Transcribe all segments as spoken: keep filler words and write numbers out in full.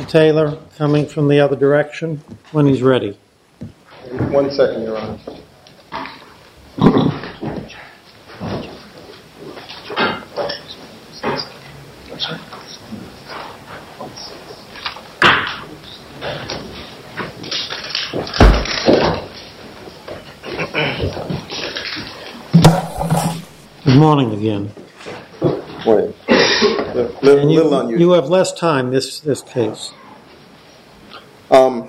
Mister Taylor coming from the other direction when he's ready. One second, Your Honor. Good morning again. Morning. A little, And you, little unusual. you have less time this this case. Um,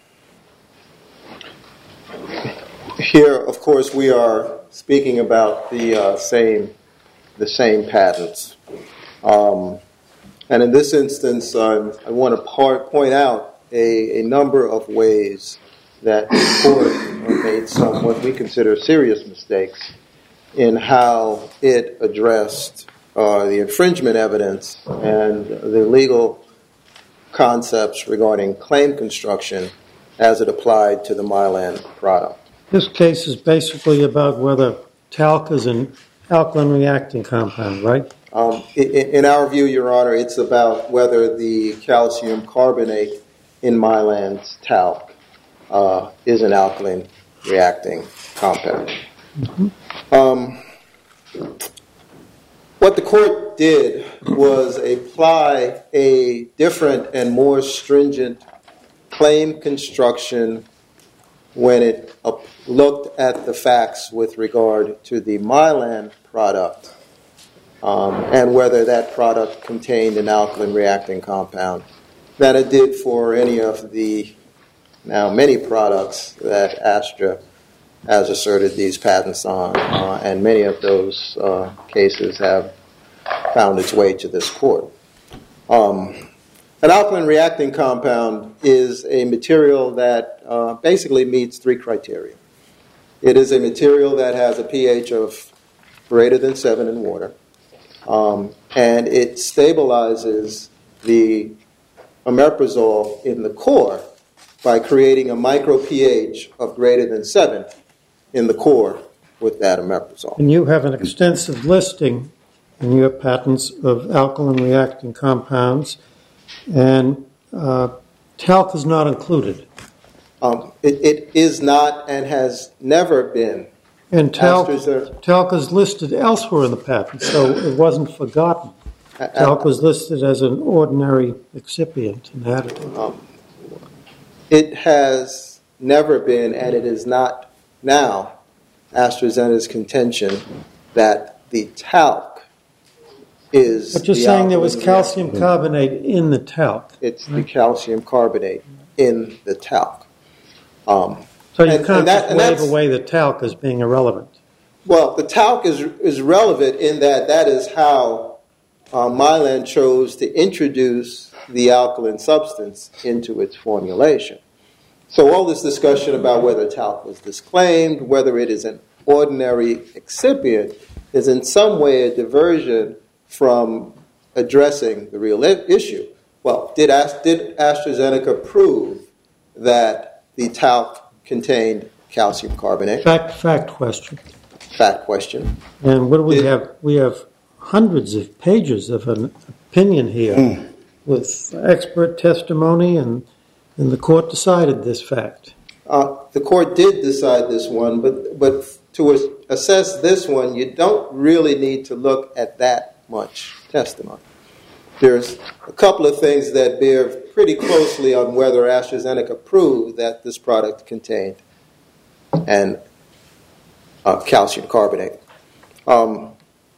here, of course, we are speaking about the uh, same the same patents, um, and in this instance, um, I want to part, point out a, a number of ways that the court made some what we consider serious mistakes in how it addressed uh, the infringement evidence and the legal concepts regarding claim construction as it applied to the Mylan product. This case is basically about whether talc is an alkaline reacting compound, right? Um, in, in our view, Your Honor, it's about whether the calcium carbonate in Mylan's talc uh, is an alkaline reacting compound. Mm-hmm. Um, what the court did was apply a different and more stringent claim construction when it uh, looked at the facts with regard to the Mylan product um, and whether that product contained an alkaline reacting compound than it did for any of the now many products that Astra has asserted these patents on, uh, and many of those uh, cases have found its way to this court. Um, an alkaline reacting compound is a material that uh, basically meets three criteria. It is a material that has a pH of greater than seven in water, um, and it stabilizes the omeprazole in the core by creating a micro pH of greater than seven in the core with that omeprazole. And you have an extensive listing in your patents of alkaline reacting compounds, and uh, talc is not included. Um, it, it is not and has never been. And talc, Astra's, talc is listed elsewhere in the patent, so it wasn't forgotten. Uh, talc was listed as an ordinary excipient and additive. Um, it has never been, and it is not now, AstraZeneca's contention that the talc is. But you're the saying there was alkaline calcium reacting. carbonate in the talc. It's the calcium carbonate in the talc. Um, so you and, can't and that, just wave away the talc as being irrelevant. Well, the talc is is relevant in that that is how uh, Mylan chose to introduce the alkaline substance into its formulation. So all this discussion about whether talc was disclaimed, whether it is an ordinary excipient, is in some way a diversion from addressing the real issue. Well, did, did AstraZeneca prove that the talc contained calcium carbonate? Fact, fact question. Fact question. And what do we did, have? We have hundreds of pages of an opinion here mm. with expert testimony, and, and the court decided this fact. Uh, the court did decide this one, but but to assess this one, you don't really need to look at that much testimony. There's a couple of things that bear pretty closely on whether AstraZeneca proved that this product contained an uh, calcium carbonate. Um,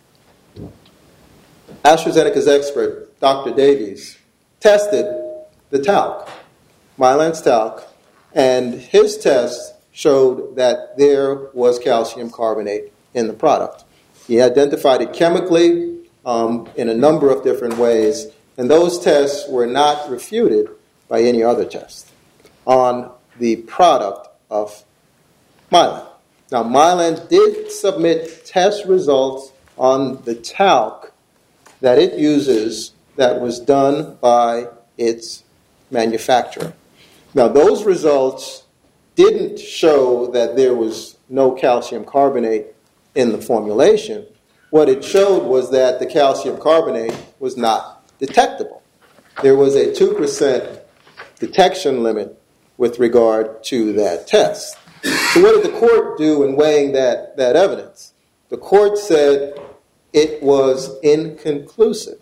AstraZeneca's expert, Doctor Davies, tested the talc, Mylan's talc, and his test showed that there was calcium carbonate in the product. He identified it chemically um, in a number of different ways, and those tests were not refuted by any other test on the product of Mylan. Now, Mylan did submit test results on the talc that it uses that was done by its manufacturer. Now, those results didn't show that there was no calcium carbonate in the formulation. What it showed was that the calcium carbonate was not detectable. There was a two percent detection limit with regard to that test. So what did the court do in weighing that, that evidence? The court said it was inconclusive.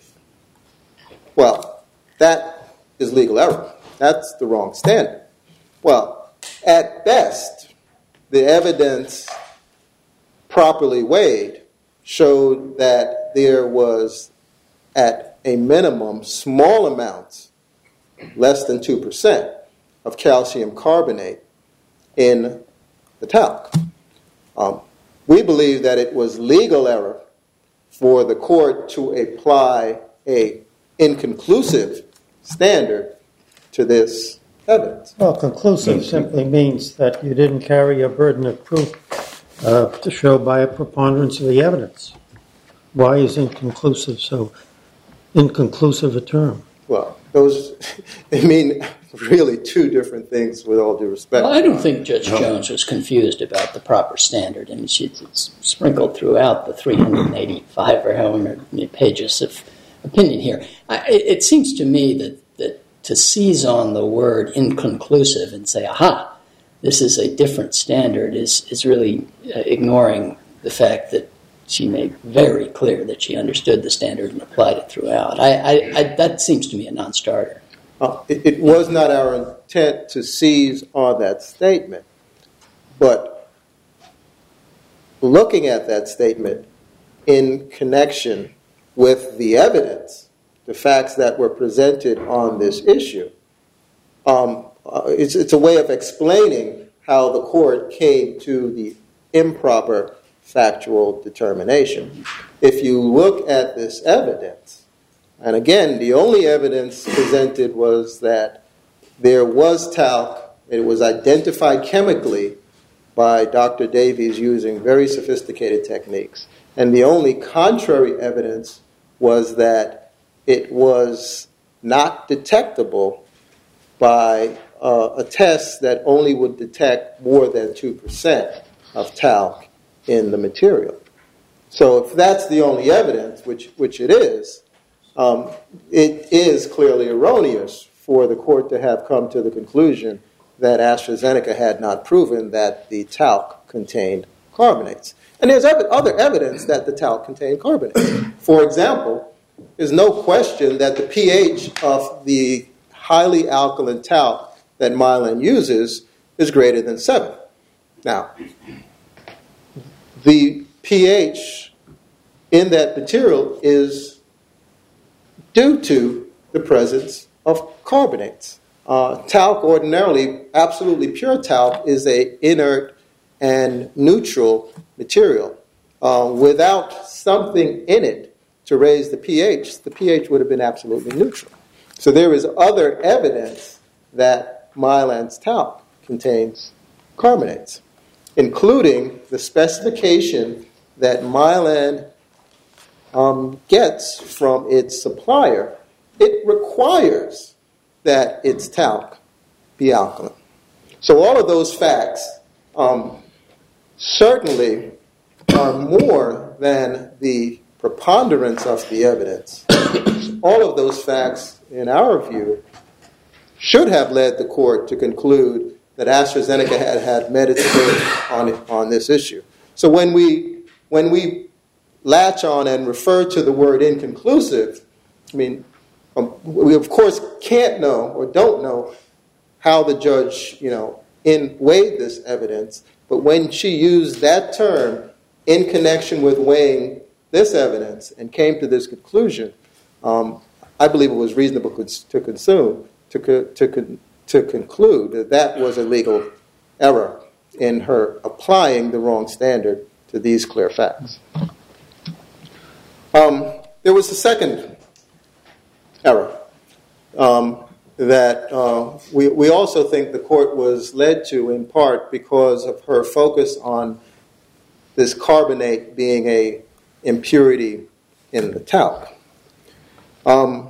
Well, that is legal error. That's the wrong standard. Well, at best, the evidence properly weighed showed that there was, at a minimum, small amounts, less than two percent, of calcium carbonate in the talc. Um, we believe that it was legal error for the court to apply a inconclusive standard to this evidence. Well, conclusive simply means that you didn't carry a burden of proof uh, to show by a preponderance of the evidence. Why is inconclusive so inconclusive a term? Well, those, I mean, really two different things with all due respect. Well, I don't think Judge Jones was confused about the proper standard. I mean, she's it's sprinkled throughout the three hundred eighty-five or however many pages of opinion here. I, it seems to me that, that to seize on the word inconclusive and say, aha, this is a different standard is, is really uh, ignoring the fact that she made very clear that she understood the standard and applied it throughout. I, I, I, that seems to me a non-starter. Uh, it, it was not our intent to seize on that statement, but looking at that statement in connection with the evidence, the facts that were presented on this issue, um, uh, it's, it's a way of explaining how the court came to the improper factual determination. If you look at this evidence, and again, the only evidence presented was that there was talc. It was identified chemically by Doctor Davies using very sophisticated techniques. And the only contrary evidence was that it was not detectable by uh, a test that only would detect more than two percent of talc in the material. So if that's the only evidence, which, which it is, Um, it is clearly erroneous for the court to have come to the conclusion that AstraZeneca had not proven that the talc contained carbonates. And there's other evidence that the talc contained carbonates. For example, there's no question that the pH of the highly alkaline talc that Mylan uses is greater than seven. Now, the pH in that material is due to the presence of carbonates. Uh, talc ordinarily, absolutely pure talc, is a inert and neutral material. Uh, without something in it to raise the pH, the pH would have been absolutely neutral. So there is other evidence that Mylan's talc contains carbonates, including the specification that Mylan Um, gets from its supplier. It requires that its talc be alkaline. So all of those facts um, certainly are more than the preponderance of the evidence. All of those facts, in our view, should have led the court to conclude that AstraZeneca had, had met its burden on, on this issue. So when we when we latch on and refer to the word inconclusive, I mean, um, we of course can't know or don't know how the judge, you know, in weighed this evidence, but when she used that term in connection with weighing this evidence and came to this conclusion, um, I believe it was reasonable to consume, to, to, to conclude that that was a legal error in her applying the wrong standard to these clear facts. Um, there was a second error um, that uh, we, we also think the court was led to in part because of her focus on this carbonate being a impurity in the talc. Um,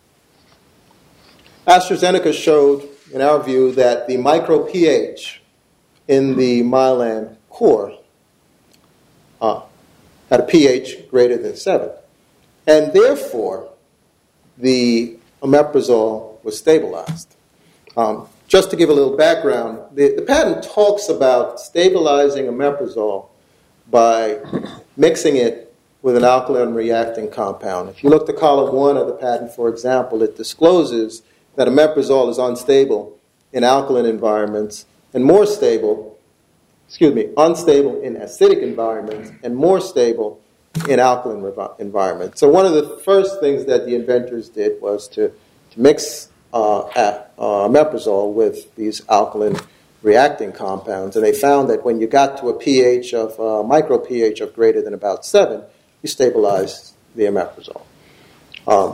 AstraZeneca showed, in our view, that the micro pH in the Mylan core uh, had a pH greater than seven. And therefore, the omeprazole was stabilized. Um, just to give a little background, the, the patent talks about stabilizing omeprazole by mixing it with an alkaline reacting compound. If you look to column one of the patent, for example, it discloses that omeprazole is unstable in alkaline environments and more stable, excuse me, unstable in acidic environments and more stable in alkaline revi- environments. So one of the first things that the inventors did was to, to mix uh, at, uh, omeprazole with these alkaline reacting compounds, and they found that when you got to a pH of, uh, micro pH of greater than about seven, you stabilized the omeprazole. Um,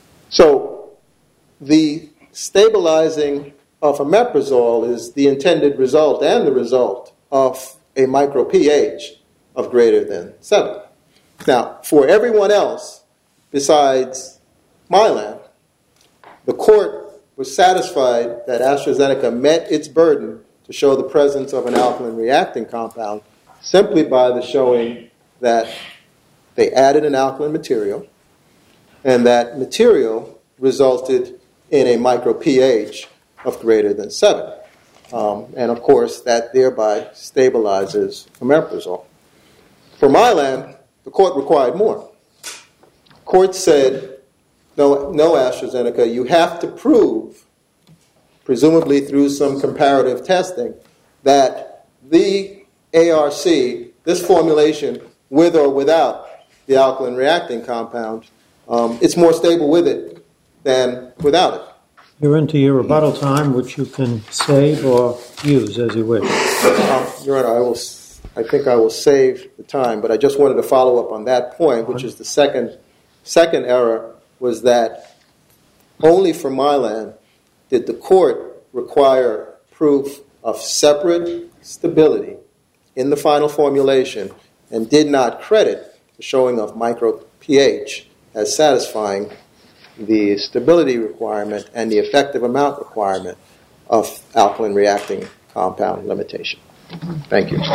so the stabilizing of omeprazole is the intended result and the result of a micro pH of greater than seven. Now, for everyone else besides Mylan, the court was satisfied that AstraZeneca met its burden to show the presence of an alkaline reacting compound simply by the showing that they added an alkaline material and that material resulted in a micro pH of greater than seven. Um, and of course, that thereby stabilizes omeprazole. For Mylan, the court required more. The court said, no, no, AstraZeneca, you have to prove, presumably through some comparative testing, that the A R C, this formulation, with or without the alkaline reacting compound, um, it's more stable with it than without it. You're into your rebuttal time, which you can save or use as you wish. Um, Your Honor, I will. I think I will save the time, but I just wanted to follow up on that point, which is the second second error, was that only for Mylan did the court require proof of separate stability in the final formulation and did not credit the showing of micro pH as satisfying the stability requirement and the effective amount requirement of alkaline reacting compound limitation. Thank you.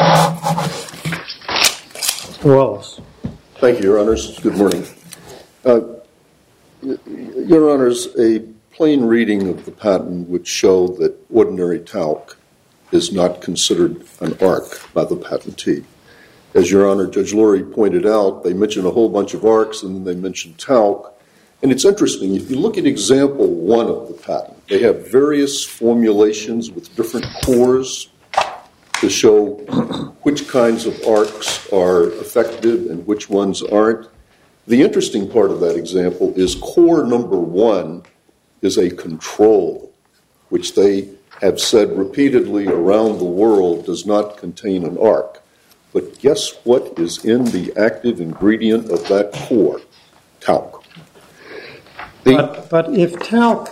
Mister Wallace. Thank you, Your Honors. Good morning. Uh, Your Honors, a plain reading of the patent would show that ordinary talc is not considered an arc by the patentee. As Your Honor, Judge Lurie pointed out, they mention a whole bunch of arcs and then they mention talc. And it's interesting, if you look at example one of the patent, they have various formulations with different cores to show which kinds of arcs are effective and which ones aren't. The interesting part of that example is core number one is a control, which they have said repeatedly around the world does not contain an arc. But guess what is in the active ingredient of that core? Talc. The, but, but if talc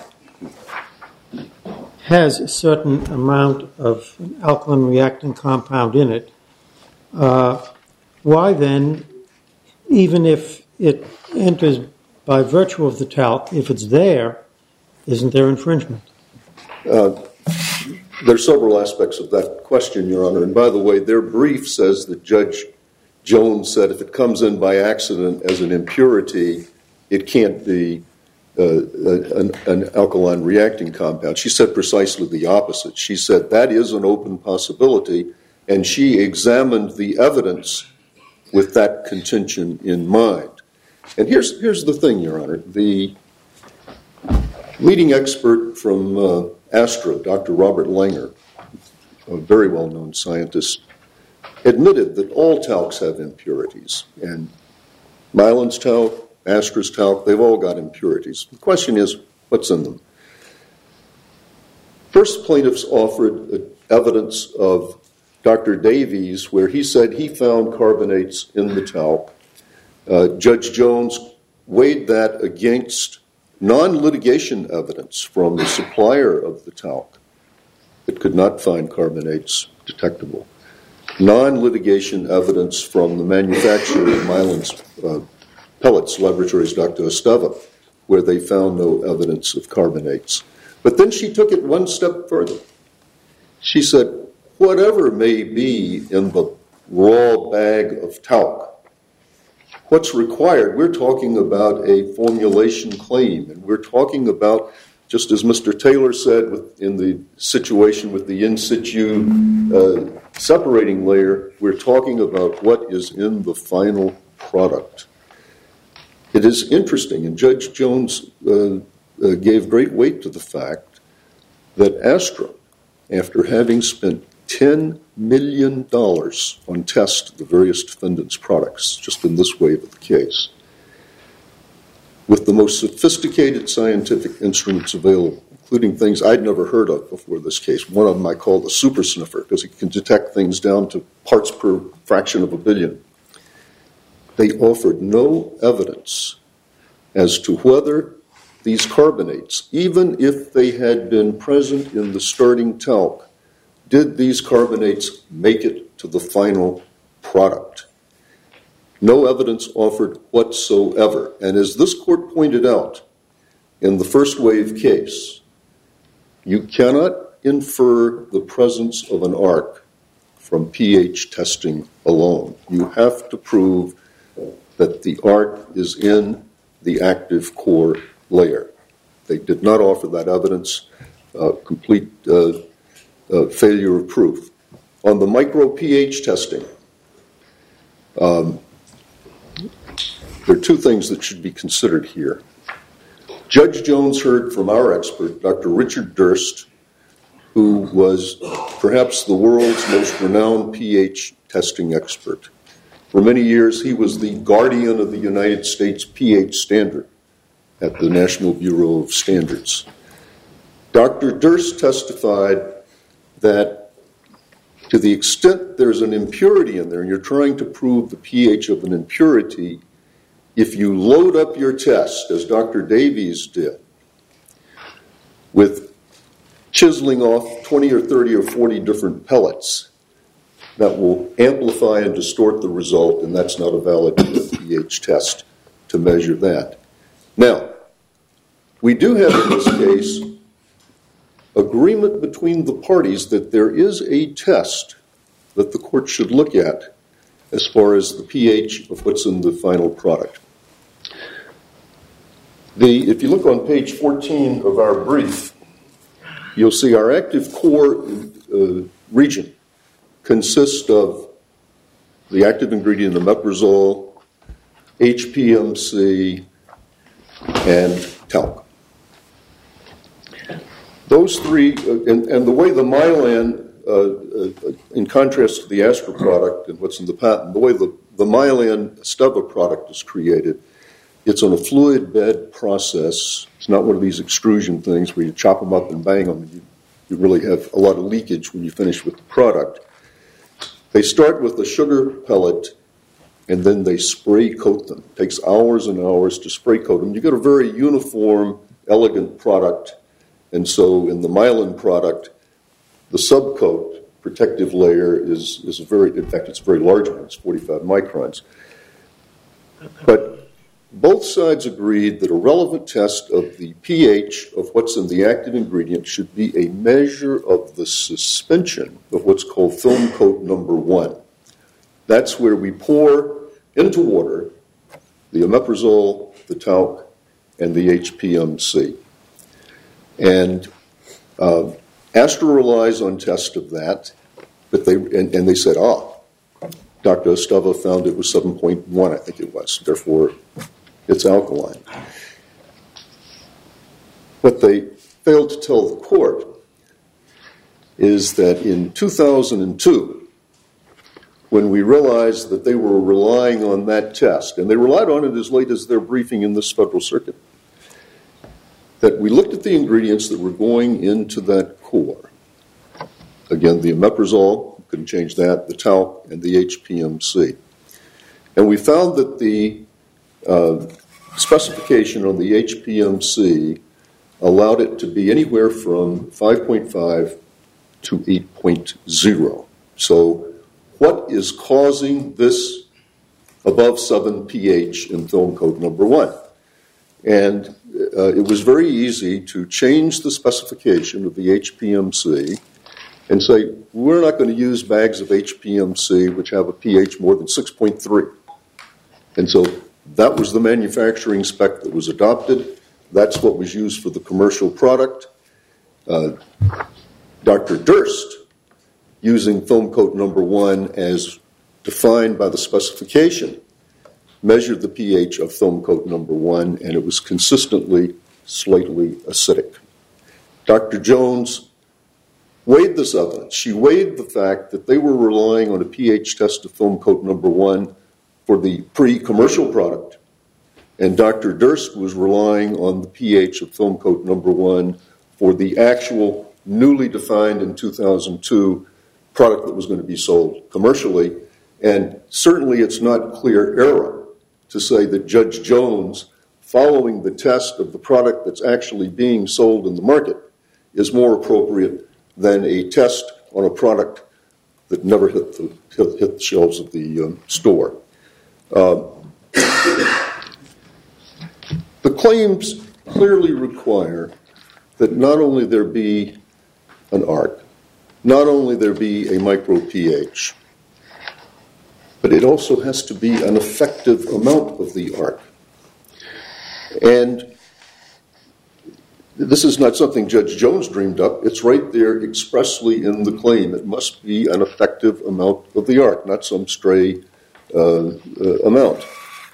has a certain amount of alkaline reacting compound in it, uh, why then, even if it enters by virtue of the talc, if it's there, isn't there infringement? Uh, there are several aspects of that question, Your Honor. And by the way, their brief says that Judge Jones said if it comes in by accident as an impurity, it can't be uh, an, an alkaline reacting compound. She said precisely the opposite. She said that is an open possibility, and she examined the evidence with that contention in mind. And here's, here's the thing, Your Honor. The leading expert from uh, Astra, Doctor Robert Langer, a very well-known scientist, admitted that all talcs have impurities. And Mylan's talc, Astra's talc, they've all got impurities. The question is, what's in them? First, plaintiffs offered evidence of Doctor Davies, where he said he found carbonates in the talc. Uh, Judge Jones weighed that against non-litigation evidence from the supplier of the talc that could not find carbonates detectable. Non-litigation evidence from the manufacturer of Mylan's uh, pellets laboratories, Doctor Esteva, where they found no evidence of carbonates. But then she took it one step further. She said, whatever may be in the raw bag of talc, what's required, we're talking about a formulation claim, and we're talking about just as Mister Taylor said with, in the situation with the in situ uh, separating layer, we're talking about what is in the final product. It is interesting, and Judge Jones uh, uh, gave great weight to the fact that Astra, after having spent ten million dollars on tests of the various defendants' products, just in this wave of the case, with the most sophisticated scientific instruments available, including things I'd never heard of before this case. One of them I call the super sniffer, because it can detect things down to parts per fraction of a billion. They offered no evidence as to whether these carbonates, even if they had been present in the starting talc, did these carbonates make it to the final product? No evidence offered whatsoever. And as this court pointed out in the first wave case, you cannot infer the presence of an arc from pH testing alone. You have to prove that the arc is in the active core layer. They did not offer that evidence, uh, complete uh, uh, failure of proof. On the micro pH testing, um, there are two things that should be considered here. Judge Jones heard from our expert, Doctor Richard Durst, who was perhaps the world's most renowned pH testing expert. For many years, he was the guardian of the United States pH standard at the National Bureau of Standards. Doctor Durst testified that to the extent there's an impurity in there, and you're trying to prove the pH of an impurity, if you load up your test, as Doctor Davies did, with chiseling off twenty or thirty or forty different pellets, that will amplify and distort the result, and that's not a valid pH test to measure that. Now, we do have in this case agreement between the parties that there is a test that the court should look at as far as the pH of what's in the final product. The, if you look on page fourteen of our brief, you'll see our active core uh, region consists of the active ingredient omeprazole, H P M C, and talc. Those three, uh, and, and the way the Mylan, uh, uh, in contrast to the Astra product and what's in the patent, the way the, the Mylan Esteva product is created, it's on a fluid bed process. It's not one of these extrusion things where you chop them up and bang them. You, you really have a lot of leakage when you finish with the product. They start with a sugar pellet, and then they spray coat them. It takes hours and hours to spray coat them. You get a very uniform, elegant product. And so in the Mylan product, the subcoat protective layer is, is a very, in fact, it's a very large one. It's forty-five microns. But both sides agreed that a relevant test of the pH of what's in the active ingredient should be a measure of the suspension of what's called film coat number one. That's where we pour into water the omeprazole, the talc, and the H P M C. And uh, Astra relies on test of that, but they and, and they said, ah, Doctor Esteva found it was seven point one, I think it was. Therefore, it's alkaline. What they failed to tell the court is that in two thousand two, when we realized that they were relying on that test, and they relied on it as late as their briefing in this federal circuit, that we looked at the ingredients that were going into that core. Again, the omeprazole, couldn't change that, the talc, and the H P M C. And we found that the uh, specification on the H P M C allowed it to be anywhere from five point five to eight point zero. So what is causing this above seven pH in film coat number one? And uh, it was very easy to change the specification of the H P M C and say, we're not going to use bags of H P M C which have a pH more than six point three. And so that was the manufacturing spec that was adopted. That's what was used for the commercial product. Uh, Doctor Durst, using film coat number one as defined by the specification, measured the pH of film coat number one, and it was consistently slightly acidic. Doctor Jones weighed this evidence. She weighed the fact that they were relying on a pH test of film coat number one for the pre-commercial product, and Doctor Durst was relying on the pH of film coat number one for the actual newly defined in two thousand two product that was going to be sold commercially. And certainly it's not clear error to say that Judge Jones, following the test of the product that's actually being sold in the market, is more appropriate than a test on a product that never hit the, hit, hit the shelves of the um, store. Uh, the claims clearly require that not only there be an arc, not only there be a micro pH, but it also has to be an effective amount of the arc. And this is not something Judge Jones dreamed up. It's right there expressly in the claim. It must be an effective amount of the arc, not some stray uh, uh, amount.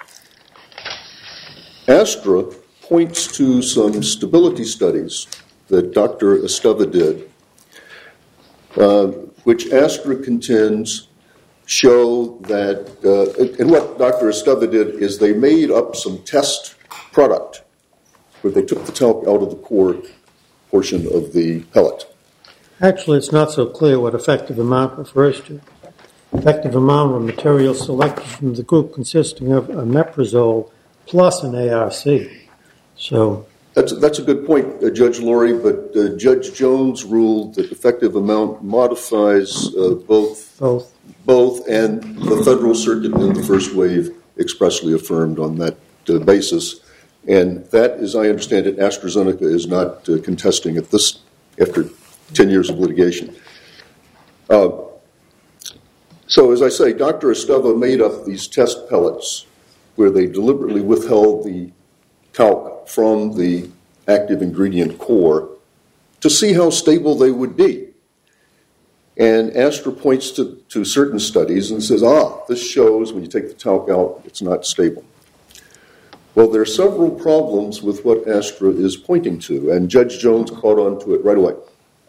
Astra points to some stability studies that Doctor Esteva did, uh, which Astra contends show that, uh, and what Doctor Esteva did is they made up some test product where they took the talc out of the core portion of the pellet. Actually, it's not so clear what effective amount refers to. Effective amount of material selected from the group consisting of omeprazole plus an A R C. So That's, that's a good point, uh, Judge Laurie, but uh, Judge Jones ruled that effective amount modifies uh, both, both, both, and the Federal Circuit in the first wave expressly affirmed on that uh, basis. And that, as I understand it, AstraZeneca is not uh, contesting at this, after ten years of litigation. Uh, so, as I say, Doctor Esteva made up these test pellets where they deliberately withheld the talc from the active ingredient core to see how stable they would be. And Astra points to, to certain studies and says, ah, this shows when you take the talc out, it's not stable. Well, there are several problems with what Astra is pointing to, and Judge Jones caught on to it right away.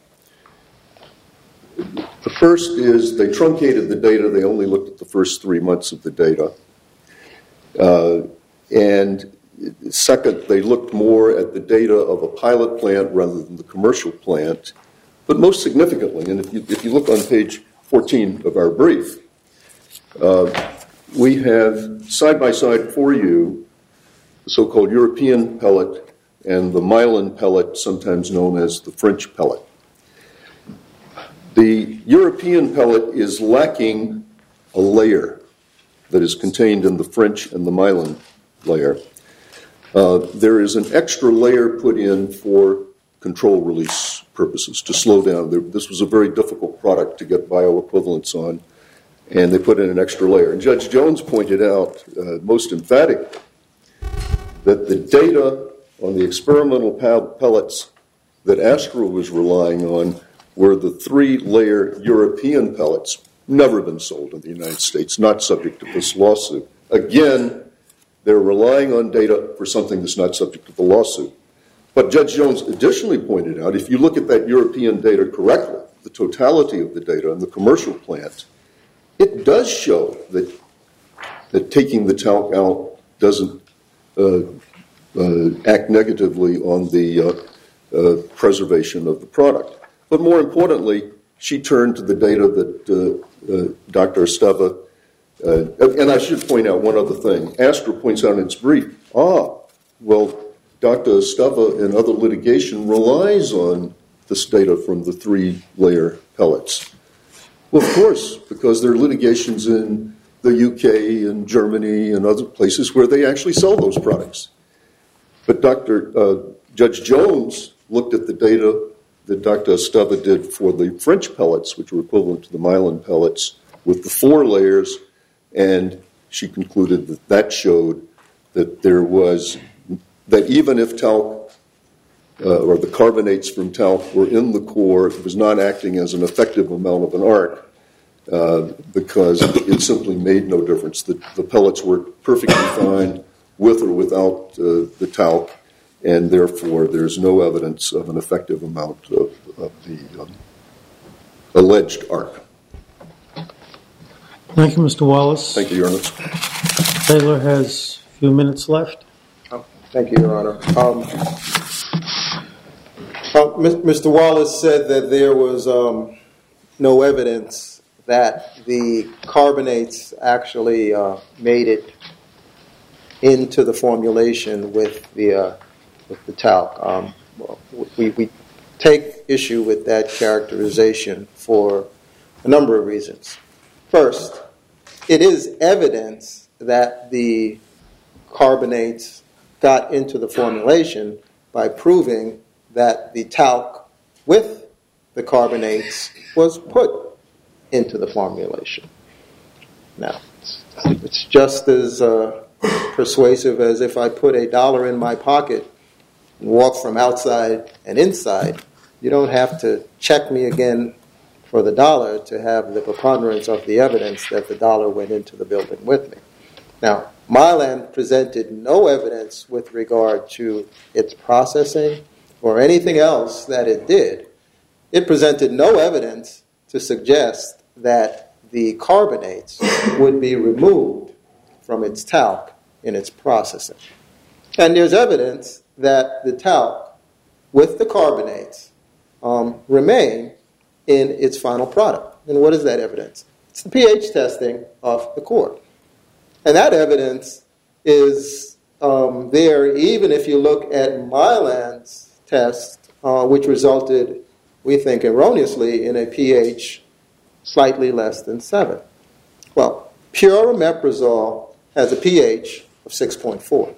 The first is they truncated the data. They only looked at the first three months of the data. Uh, and second, they looked more at the data of a pilot plant rather than the commercial plant. But most significantly, and if you, if you look on page fourteen of our brief, uh, we have side by side for you the so-called European pellet and the myelin pellet, sometimes known as the French pellet. The European pellet is lacking a layer that is contained in the French and the myelin layer. Uh, there is an extra layer put in for control release purposes to slow down. There, this was a very difficult product to get bioequivalence on, and they put in an extra layer. And Judge Jones pointed out, uh, most emphatically, that the data on the experimental pellets that Astra was relying on were the three-layer European pellets, never been sold in the United States, not subject to this lawsuit. Again, they're relying on data for something that's not subject to the lawsuit. But Judge Jones additionally pointed out, if you look at that European data correctly, the totality of the data in the commercial plant, it does show that, that taking the talc out doesn't uh, uh, act negatively on the uh, uh, preservation of the product. But more importantly, she turned to the data that uh, uh, Doctor Esteva, uh, and I should point out one other thing. Astra points out in its brief, ah, well, Doctor Esteva in other litigation relies on this data from the three-layer pellets. Well, of course, because there are litigations in the U K and Germany and other places where they actually sell those products. But Doctor Uh, Judge Jones looked at the data that Doctor Esteva did for the French pellets, which were equivalent to the myelin pellets, with the four layers, and she concluded that that showed that there was that even if talc uh, or the carbonates from talc were in the core, it was not acting as an effective amount of an arc uh, because it simply made no difference. The, the pellets worked perfectly fine with or without uh, the talc, and therefore there's no evidence of an effective amount of, of the um, alleged arc. Thank you, Mister Wallace. Thank you, Your Honor. Taylor has a few minutes left. Oh, thank you, Your Honor. Um, uh, Mister Wallace said that there was um, no evidence that the carbonates actually uh, made it into the formulation with the uh, with the talc. Um, well, we, we take issue with that characterization for a number of reasons. First, it is evidence that the carbonates got into the formulation by proving that the talc with the carbonates was put into the formulation. Now, it's just as uh, persuasive as if I put a dollar in my pocket and walk from outside and inside. You don't have to check me again for the dollar to have the preponderance of the evidence that the dollar went into the building with me. Now, Mylan presented no evidence with regard to its processing or anything else that it did. It presented no evidence to suggest that the carbonates would be removed from its talc in its processing. And there's evidence that the talc with the carbonates um, remain in its final product. And what is that evidence? It's the pH testing of the core. And that evidence is um, there even if you look at Mylan's test, uh, which resulted, we think erroneously, in a pH slightly less than seven. Well, pure omeprazole has a pH of six point four.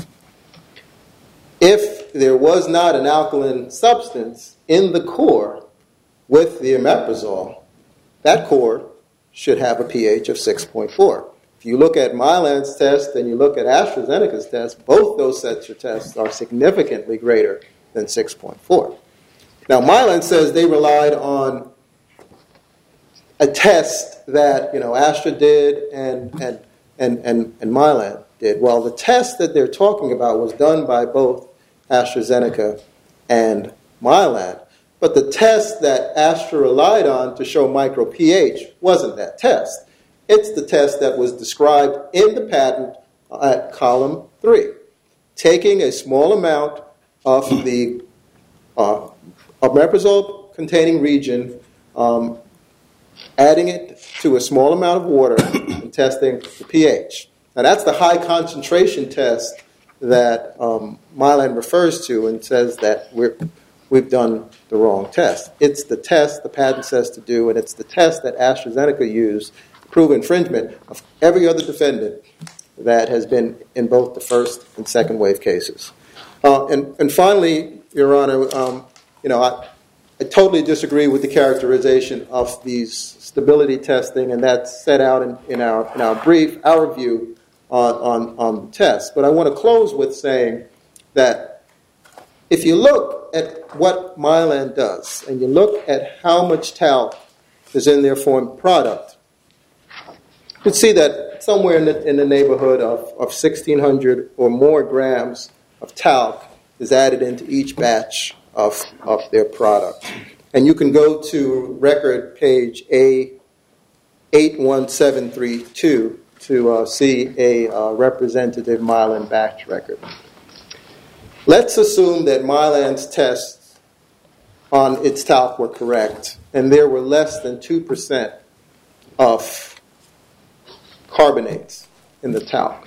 If there was not an alkaline substance in the core with the omeprazole, that core should have a pH of six point four. If you look at Mylan's test and you look at AstraZeneca's test, both those sets of tests are significantly greater than six point four. Now, Mylan says they relied on a test that, you know, Astra did and, and, and, and, and Mylan did. Well, the test that they're talking about was done by both AstraZeneca and Mylan. But the test that Astra relied on to show micro pH wasn't that test. It's the test that was described in the patent at column three. Taking a small amount of the uh, omeprazole-containing region, um, adding it to a small amount of water, and testing the pH. Now that's the high concentration test that um, Mylan refers to and says that we're we've done the wrong test. It's the test the patent says to do, and it's the test that AstraZeneca used to prove infringement of every other defendant that has been in both the first and second wave cases. Uh, and, and finally, Your Honor, um, you know, I, I totally disagree with the characterization of these stability testing, and that's set out in, in, our, in our brief, our view on, on, on the test. But I want to close with saying that if you look at what Mylan does, and you look at how much talc is in their formed product, you can see that somewhere in the, in the neighborhood of, of sixteen hundred or more grams of talc is added into each batch of, of their product. And you can go to record page A eight one seven three two to uh, see a uh, representative Mylan batch record. Let's assume that Mylan's tests on its talc were correct, and there were less than two percent of carbonates in the talc.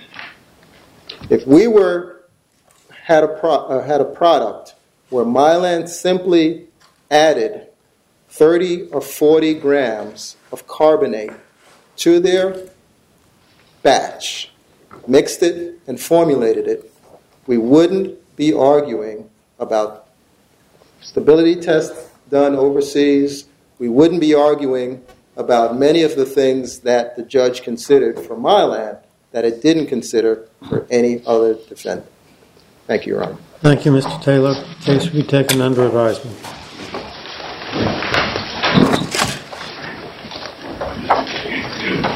If we were had a pro, uh, had a product where Mylan simply added thirty or forty grams of carbonate to their batch, mixed it and formulated it, we wouldn't be arguing about stability tests done overseas. We wouldn't be arguing about many of the things that the judge considered for Mylan that it didn't consider for any other defendant. Thank you, Your Honor. Thank you, Mister Taylor. Case will be taken under advisement. Thank you.